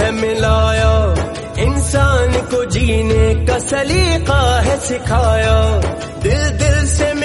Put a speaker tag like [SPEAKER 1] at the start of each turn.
[SPEAKER 1] है मिलाया, इंसान को जीने का सलीका है सिखाया। दिल दिल से